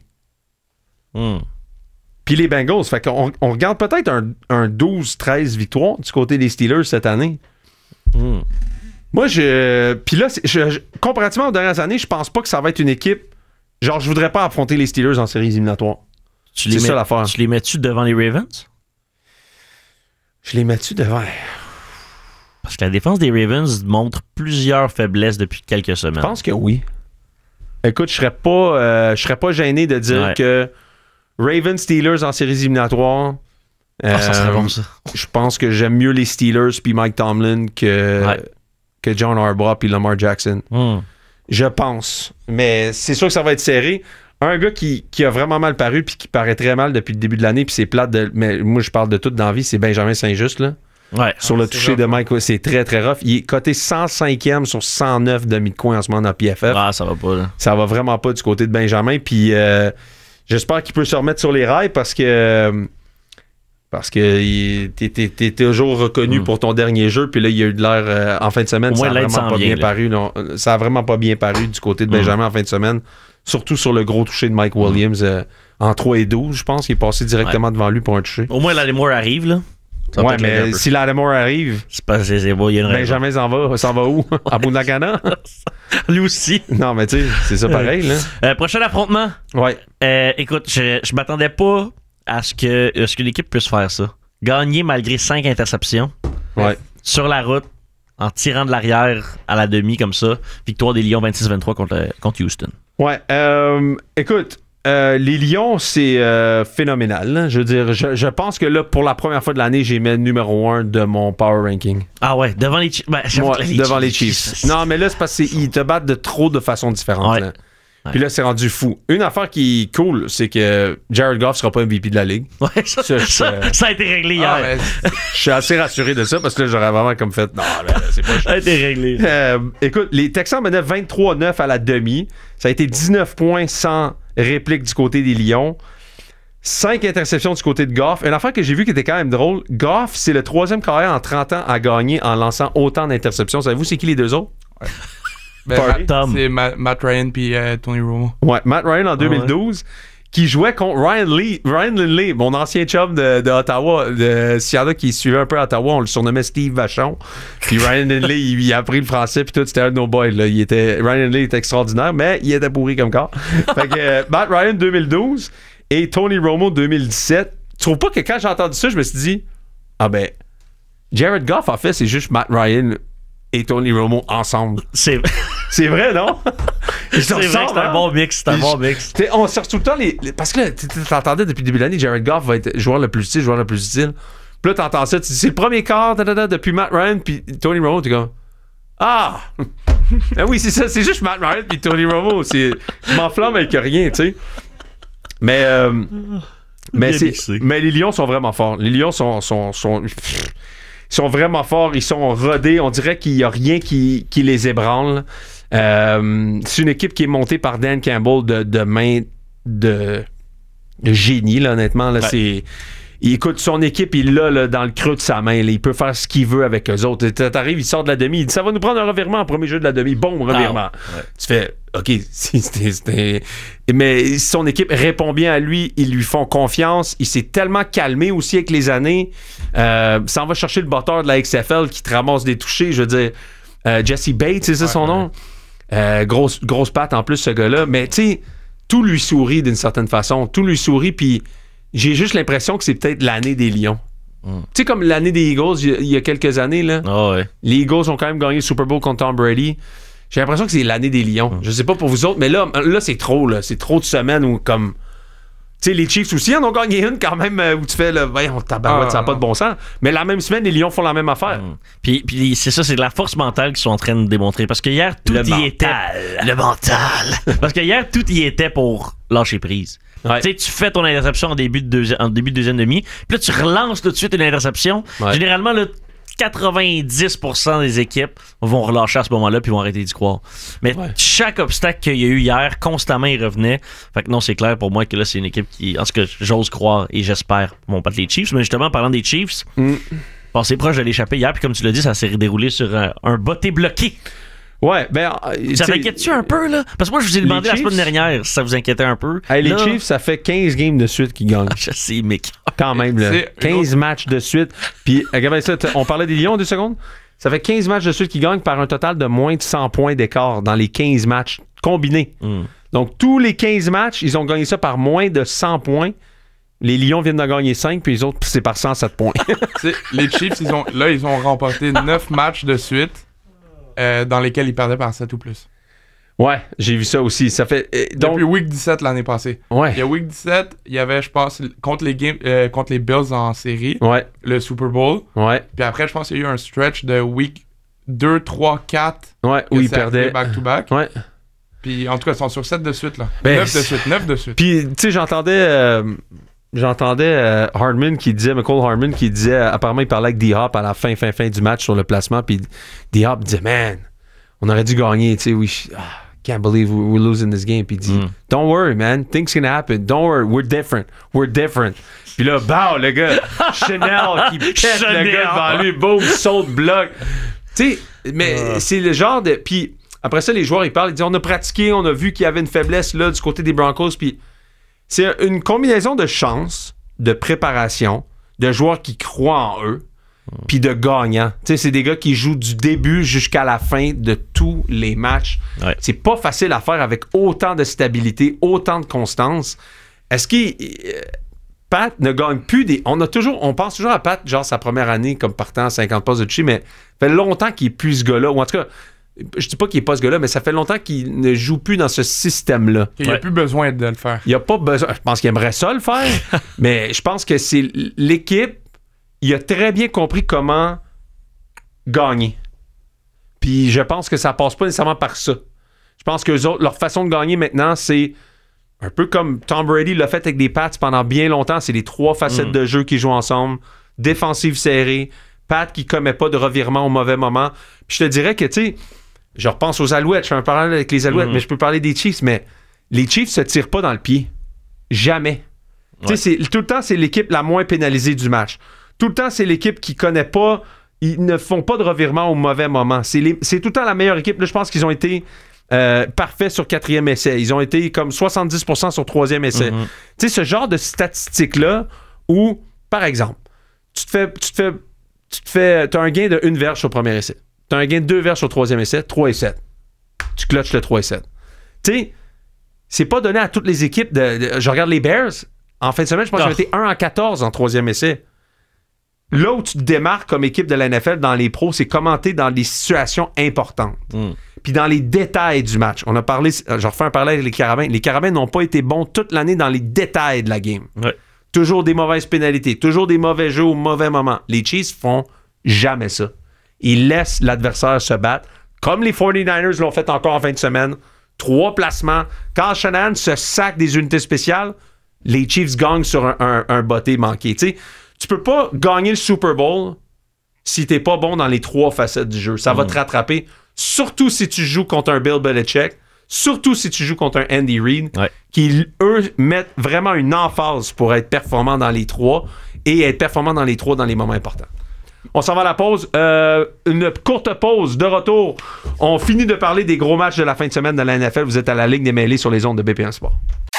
Puis les Bengals. Fait qu'on regarde peut-être un 12-13 victoires du côté des Steelers cette année. Moi, puis là, comparativement aux dernières années, je pense pas que ça va être une équipe... Genre, je voudrais pas affronter les Steelers en séries éliminatoires. C'est ça l'affaire. Tu les mets-tu devant les Ravens? Je les mets-tu devant... Parce que la défense des Ravens montre plusieurs faiblesses depuis quelques semaines. Je pense que oui. Écoute, je serais pas gêné de dire que Ravens Steelers en séries éliminatoires. Ça serait bon, ça. Je pense que j'aime mieux les Steelers puis Mike Tomlin que John Harbaugh puis Lamar Jackson. Je pense. Mais c'est sûr que ça va être serré. Un gars qui a vraiment mal paru puis qui paraît très mal depuis le début de l'année, puis c'est plate, mais moi je parle de tout dans la vie, c'est Benjamin Saint-Just, là. Ouais. Sur le toucher de Mike, c'est très très rough. Il est coté 105e sur 109 demi de coin en ce moment dans PFF. Ah, ça va pas, là. Ça va vraiment pas du côté de Benjamin, puis j'espère qu'il peut se remettre sur les rails parce que t'es toujours reconnu pour ton dernier jeu, puis là, il y a eu de l'air en fin de semaine. Ça a vraiment pas bien paru. Non, ça a vraiment pas bien paru du côté de Benjamin en fin de semaine. Surtout sur le gros toucher de Mike Williams en 3 et 12, je pense, qu'il est passé directement devant lui pour un toucher. Au moins, Lattimore arrive, là. Ouais, mais si Lattimore arrive, c'est pas, c'est bon, il y a une raison. Benjamin s'en va où? À Bundagana? Lui aussi. Non, mais tu sais, c'est ça pareil, là. Prochain affrontement. Ouais. Écoute, je m'attendais pas à ce que l'équipe puisse faire ça. Gagner malgré 5 interceptions. Ouais. Sur la route, en tirant de l'arrière à la demi comme ça. Victoire des Lions 26-23 contre Houston. Ouais. Écoute, les Lions, c'est phénoménal. Hein. Je veux dire, je pense que là, pour la première fois de l'année, j'ai mis numéro 1 de mon power ranking. Ah ouais, devant les Chiefs. Ben, devant les Chiefs. Non, mais là, c'est parce qu'ils te battent de trop de façons différentes. Ouais. Là. Puis là, c'est rendu fou. Une affaire qui est cool, c'est que Jared Goff sera pas MVP de la Ligue. Ouais, ça a été réglé hier. Je suis assez rassuré de ça parce que là, j'aurais vraiment comme fait... Non, mais c'est pas... Ça a été réglé. Écoute, les Texans menaient 23-9 à la demi. Ça a été 19 points sans réplique du côté des Lions. 5 interceptions du côté de Goff. Une affaire que j'ai vue qui était quand même drôle. Goff, c'est le 3e carrière en 30 ans à gagner en lançant autant d'interceptions. Savez-vous c'est qui les deux autres? Ouais. C'est Matt Ryan puis Tony Romo. Ouais, Matt Ryan en 2012, qui jouait contre Ryan Lindley, mon ancien chum de Ottawa. S'il y en a qui suivaient un peu Ottawa, on le surnommait Steve Vachon. Puis Ryan Lindley, il a appris le français, puis tout, c'était un de nos boys. Là. Ryan Lindley était extraordinaire, mais il était pourri comme corps. Fait que Matt Ryan 2012 et Tony Romo 2017. Tu trouves pas que quand j'ai entendu ça, je me suis dit, ah ben, Jared Goff, en fait, c'est juste Matt Ryan et Tony Romo ensemble. C'est vrai, non? C'est vrai que c'est un bon mix. On cherche tout le temps parce que là, t'entendais depuis le début de l'année, Jared Goff va être joueur le plus utile. Puis là, t'entends ça, tu dis, c'est le premier quart depuis Matt Ryan puis Tony Romo, tu dis, ah! Ben oui, c'est ça, c'est juste Matt Ryan puis Tony Romo. Je m'enflamme avec rien, tu sais. Mais les Lions sont vraiment forts. Les Lions ils sont vraiment forts, ils sont rodés. On dirait qu'il n'y a rien qui les ébranle. C'est une équipe qui est montée par Dan Campbell de main de génie, là, honnêtement. Là, ouais. Écoute, son équipe, il l'a là, dans le creux de sa main. Là, il peut faire ce qu'il veut avec eux autres. T'arrives, il sort de la demi, il dit ça va nous prendre un revirement en premier jeu de la demi. Bon, revirement. Ouais. Tu fais OK, mais son équipe répond bien à lui, ils lui font confiance. Il s'est tellement calmé aussi avec les années. Ça en va chercher le batteur de la XFL qui te ramasse des touchés. Je veux dire, Jesse Bates, c'est ça son nom? Grosse patte en plus, ce gars-là. Mais tu sais, tout lui sourit d'une certaine façon. Tout lui sourit, puis j'ai juste l'impression que c'est peut-être l'année des Lions. Tu sais, comme l'année des Eagles, il y a quelques années, là. Oh ouais. Les Eagles ont quand même gagné le Super Bowl contre Tom Brady. J'ai l'impression que c'est l'année des Lions. Je sais pas pour vous autres, mais là c'est trop, là. C'est trop de semaines où, comme... Tu sais, les Chiefs aussi en ont gagné une quand même où tu fais, là, voyons, tabarouette, ça n'a pas de bon sens. Mais la même semaine, les Lions font la même affaire. Puis c'est ça, c'est de la force mentale qu'ils sont en train de démontrer. Parce que hier, tout y était. Le mental. Parce que hier, tout y était pour lâcher prise. Ouais. Tu sais, tu fais ton interception en début de deuxième demi, puis là, tu relances tout de suite une interception. Ouais. Généralement, là, 90% des équipes vont relâcher à ce moment-là puis vont arrêter d'y croire. Mais chaque obstacle qu'il y a eu hier, constamment, il revenait. Fait que non, c'est clair pour moi que là, c'est une équipe qui, en tout cas, j'ose croire et j'espère, vont battre les Chiefs. Mais justement, en parlant des Chiefs, c'est proche de l'échapper hier, puis comme tu l'as dit, ça s'est déroulé sur un botté bloqué. Ouais, ben. Ça t'inquiète-tu un peu, là? Parce que moi, je vous ai demandé la semaine dernière si ça vous inquiétait un peu. Hey, les Chiefs, ça fait 15 games de suite qu'ils gagnent. Je sais, mec. Quand même, là. 15 matchs de suite. Puis, regardez ça, on parlait des Lions 2 secondes. Ça fait 15 matchs de suite qu'ils gagnent par un total de moins de 100 points d'écart dans les 15 matchs combinés. Donc, tous les 15 matchs, ils ont gagné ça par moins de 100 points. Les Lions viennent d'en gagner 5, puis les autres, c'est par 107 points. Les Chiefs, ils ont remporté 9 matchs de suite. Dans lesquels ils perdaient par 7 ou plus. Ouais, j'ai vu ça aussi. Ça fait donc... Depuis Week 17 l'année passée. Ouais. Il y a Week 17, il y avait, je pense, contre les Bills en série, le Super Bowl. Ouais. Puis après, je pense qu'il y a eu un stretch de Week 2, 3, 4. Ouais, où ils perdaient. Back-to-back. Ouais. Puis en tout cas, ils sont sur 7 de suite, là. Ben, 9 de suite. Puis, tu sais, j'entendais Hardman qui disait, McCall Hardman qui disait, apparemment, il parlait avec D-Hop à la fin du match sur le placement, puis D-Hop disait, man, on aurait dû gagner, tu sais, can't believe we're losing this game. Puis il dit, don't worry, man, things can happen, don't worry, we're different. Puis là, le gars, Chanel qui pète le gars devant lui, boum, saute, bloc. Tu sais, mais c'est le genre de... Puis après ça, les joueurs, ils parlent, ils disent, on a pratiqué, on a vu qu'il y avait une faiblesse là du côté des Broncos, puis c'est une combinaison de chance, de préparation, de joueurs qui croient en eux, puis de gagnants. Tu sais, c'est des gars qui jouent du début jusqu'à la fin de tous les matchs. Ouais. C'est pas facile à faire avec autant de stabilité, autant de constance. Est-ce qu'il... Pat ne gagne plus des... On pense toujours à Pat, genre sa première année comme partant à 50 postes de toucher, mais ça fait longtemps qu'il n'est plus ce gars-là, ou en tout cas... Je dis pas qu'il n'est pas ce gars-là, mais ça fait longtemps qu'il ne joue plus dans ce système-là. Il n'a plus besoin de le faire. Il n'a pas besoin. Je pense qu'il aimerait ça le faire, mais je pense que c'est l'équipe. Il a très bien compris comment gagner. Puis je pense que ça passe pas nécessairement par ça. Je pense que autres, leur façon de gagner maintenant, c'est un peu comme Tom Brady l'a fait avec des Pats pendant bien longtemps. C'est les 3 facettes de jeu qui jouent ensemble. Défensive serrée, Pat qui commet pas de revirement au mauvais moment. Puis je te dirais que, tu sais, je repense aux Alouettes. Je fais un parallèle avec les Alouettes, mais je peux parler des Chiefs. Mais les Chiefs se tirent pas dans le pied. Jamais. Ouais. Tu sais, tout le temps, c'est l'équipe la moins pénalisée du match. Tout le temps, c'est l'équipe qui connaît pas... Ils ne font pas de revirement au mauvais moment. C'est tout le temps la meilleure équipe. Là, je pense qu'ils ont été parfaits sur 4e essai. Ils ont été comme 70% sur 3e essai. Tu sais, ce genre de statistiques-là où, par exemple, t'as un gain de 1 verge sur le premier essai. T'as un gain de 2 verges sur le 3e essai, 3 et 7. Tu clutches le 3 et 7. Tu sais, c'est pas donné à toutes les équipes je regarde les Bears. En fin de semaine, je pense qu'ils ont été 1 en 14 en 3e essai. Là où tu te démarques comme équipe de la NFL dans les pros, c'est commenter dans des situations importantes. Puis dans les détails du match. On a parlé, je refais un parallèle avec les Carabins. Les Carabins n'ont pas été bons toute l'année dans les détails de la game. Ouais. Toujours des mauvaises pénalités, toujours des mauvais jeux au mauvais moment. Les Chiefs font jamais ça. Ils laissent l'adversaire se battre, comme les 49ers l'ont fait encore en fin de semaine. 3 placements. Quand Shanahan se sac des unités spéciales, les Chiefs gagnent sur un botté manqué. Tu sais, tu peux pas gagner le Super Bowl si t'es pas bon dans les 3 facettes du jeu. Ça va te rattraper, surtout si tu joues contre un Bill Belichick, surtout si tu joues contre un Andy Reid, qui, eux, mettent vraiment une emphase pour être performants dans les 3 et être performants dans les 3 dans les moments importants. On s'en va à la pause. Une courte pause. De retour, on finit de parler des gros matchs de la fin de semaine de la NFL. Vous êtes à la ligne des mêlées sur les ondes de BPM Sport.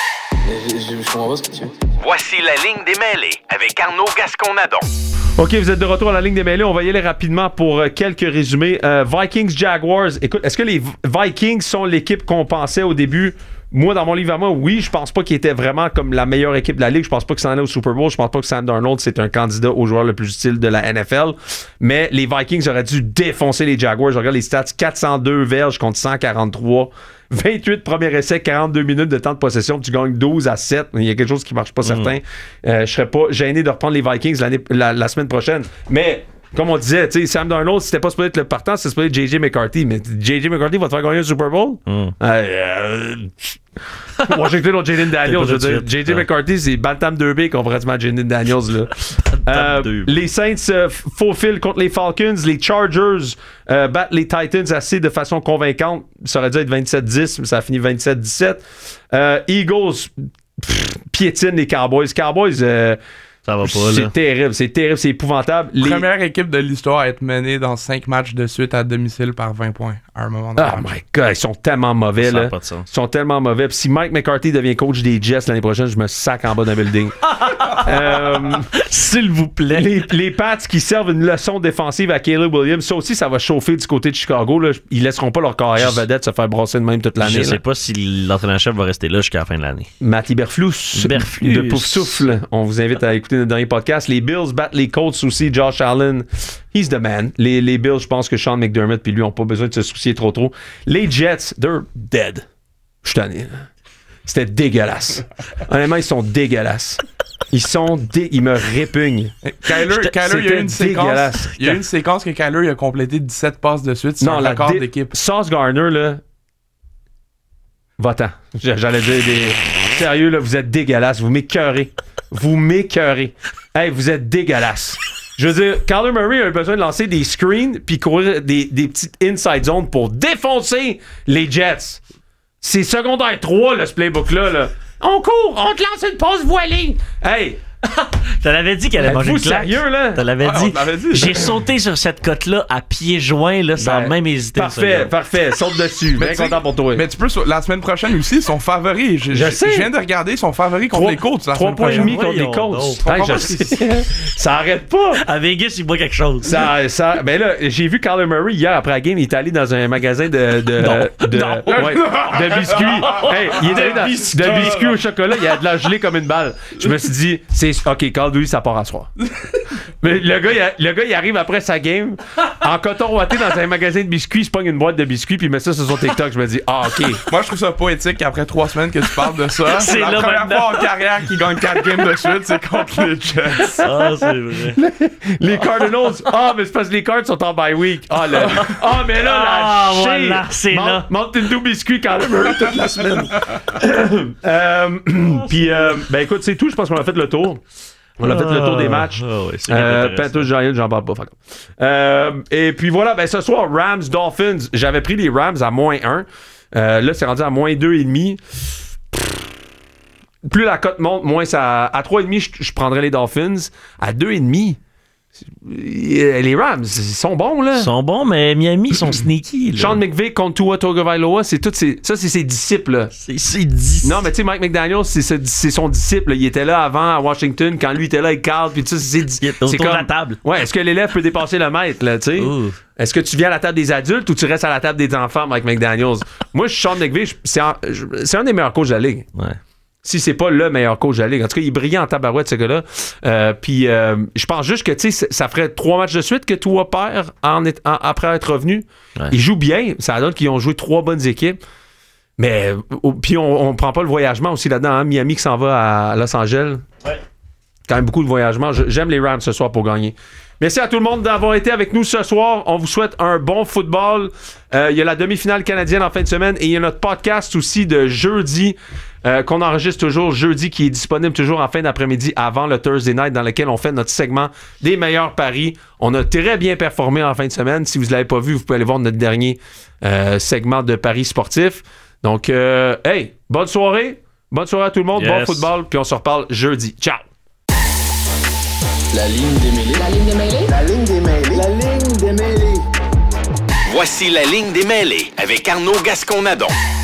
Je comprends pas ce que tu veux. Voici la ligne des mêlées avec Arnaud Gascon-Nadon. OK, vous êtes de retour à la ligne des mêlées. On va y aller rapidement pour quelques résumés. Vikings-Jaguars. Écoute, est-ce que les Vikings sont l'équipe qu'on pensait au début? Moi, dans mon livre à moi, oui, je pense pas qu'ils étaient vraiment comme la meilleure équipe de la Ligue. Je pense pas que ça en est au Super Bowl. Je pense pas que Sam Darnold, c'est un candidat au joueur le plus utile de la NFL. Mais les Vikings auraient dû défoncer les Jaguars. Je regarde les stats. 402 verges contre 143. 28 premiers essais, 42 minutes de temps de possession. Tu gagnes 12-7. Il y a quelque chose qui marche pas certain. Je serais pas gêné de reprendre les Vikings la semaine prochaine. Mais... Comme on disait, tu sais, Sam Darnold, c'était pas supposé être le partant, c'était supposé être J.J. McCarthy. Mais J.J. McCarthy va te faire gagner un Super Bowl? Washington ou Jaden Daniels. Je veux dire, J.J. McCarthy, c'est Bantam 2B comparativement à Jaden Daniels. Là. Les Saints faufilent contre les Falcons. Les Chargers battent les Titans assez de façon convaincante. Ça aurait dû être 27-10, mais ça a fini 27-17. Eagles piétinent les Cowboys. Cowboys... Ça va pas, c'est terrible, c'est épouvantable. Première équipe de l'histoire à être menée dans 5 matchs de suite à domicile par 20 points à un moment donné. Oh my God, ils sont tellement mauvais, là. Ils sont tellement mauvais. Puis si Mike McCarthy devient coach des Jets l'année prochaine, je me sac en bas d'un building. S'il vous plaît. Les Pats qui servent une leçon défensive à Caleb Williams, ça aussi, ça va chauffer du côté de Chicago. Là. Ils laisseront pas leur carrière vedette se faire brosser de même toute l'année. Je sais pas si l'entraîneur-chef va rester là jusqu'à la fin de l'année. Matty Berflus de Pouf Souffle. On vous invite à écouter notre dernier podcast. Les Bills battent les Colts aussi. Josh Allen, he's the man. Les Bills, je pense que Sean McDermott puis lui n'ont pas besoin de se soucier trop. Les Jets, they're dead. Je suis tanné. C'était dégueulasse. Honnêtement, ils sont dégueulasses. Ils me répugnent. Kyler, il y a eu une séquence. Il y a eu une séquence que Kyler a complété 17 passes de suite sur un record d'équipe. Sauce Gardner, là, Va-t'en. J'allais dire des... Sérieux, là, vous êtes dégueulasse. Vous m'écœurez. Hey, vous êtes dégueulasse. Je veux dire, Kyler Murray a eu besoin de lancer des screens puis courir des petites inside zones pour défoncer les Jets. C'est secondaire 3, là, ce playbook-là. Là. On court, on te lance une passe voilée. Hey! T'en avais dit qu'elle allait manger une claque. Sérieux, là? T'en l'avais Ouais, dit. on l'avait dit. J'ai sauté sur cette cote-là à pieds joints, là, sans même hésiter. Parfait. Saute dessus. Bien content pour toi. Mais tu peux, la semaine prochaine aussi, son favori. Je sais. Je viens de regarder son favori contre les Colts. 3 points et demi contre les Colts. Ça arrête pas. À Vegas, il boit quelque chose. Ben là, j'ai vu Kyler Murray hier après la game. Il est allé dans un magasin de biscuits. Hey, il est allé dans de biscuits au chocolat. Il a de la gelée comme une balle. Je me suis dit, OK, Caldoui, ça part à soir. Mais le gars, il arrive après sa game en coton ouaté dans un magasin de biscuits, il se pogne une boîte de biscuits puis il met ça sur son TikTok. Je me dis, OK. Moi, je trouve ça poétique qu'après 3 semaines que tu parles de ça. C'est la première fois en carrière qu'il gagne 4 games de suite, c'est contre les Jets. Ah, c'est vrai. Les Cardinals. Mais c'est parce que les Cards sont en bye week. Mais là, voilà, c'est là. Monte une double biscuit quand même toute la semaine. Puis, ben écoute, c'est tout. Je pense qu'on a fait le tour. On a fait le tour des matchs. Panthers Giants, j'en parle pas. Et puis voilà, ben ce soir, Rams Dolphins. J'avais pris les Rams à -1. Là, c'est rendu à -2,5. Plus la cote monte, moins ça. À 3,5, je prendrais les Dolphins. À 2,5. Les Rams, ils sont bons, là. Ils sont bons, mais Miami, ils sont sneaky. Là. Sean McVay contre Tua Tagovailoa, c'est ses disciples. Là. C'est 10. Non, mais tu sais, Mike McDaniel, c'est son disciple. Là. Il était là avant à Washington, quand lui était là avec Carl, puis tout ça, Il est autour de la table. Ouais, est-ce que l'élève peut dépasser le maître, là, tu sais? Est-ce que tu viens à la table des adultes ou tu restes à la table des enfants, Mike McDaniel? Moi, je suis Sean McVay, c'est un des meilleurs coachs de la ligue. Ouais. Si c'est pas le meilleur coach de la ligue. En tout cas, il brillait en tabarouette, ce gars-là. Puis, je pense juste que, tu sais, ça ferait 3 matchs de suite que Tua perd après être revenu. Ouais. Ils jouent bien. Ça donne qu'ils ont joué 3 bonnes équipes. Mais, puis on prend pas le voyagement aussi là-dedans. Hein? Miami qui s'en va à Los Angeles. Ouais. Quand même beaucoup de voyagement. J'aime les Rams ce soir pour gagner. Merci à tout le monde d'avoir été avec nous ce soir. On vous souhaite un bon football. Il y a la demi-finale canadienne en fin de semaine et il y a notre podcast aussi de jeudi qu'on enregistre toujours jeudi qui est disponible toujours en fin d'après-midi avant le Thursday Night dans lequel on fait notre segment des meilleurs paris. On a très bien performé en fin de semaine. Si vous ne l'avez pas vu, vous pouvez aller voir notre dernier segment de paris sportifs. Donc, hey, bonne soirée. Bonne soirée à tout le monde. Bon football. Puis on se reparle jeudi. Ciao. La ligne des mêlées. La ligne des mêlées. La ligne des mêlées. La ligne des mêlées. Voici la ligne des mêlées avec Arnaud Gascon-Nadon.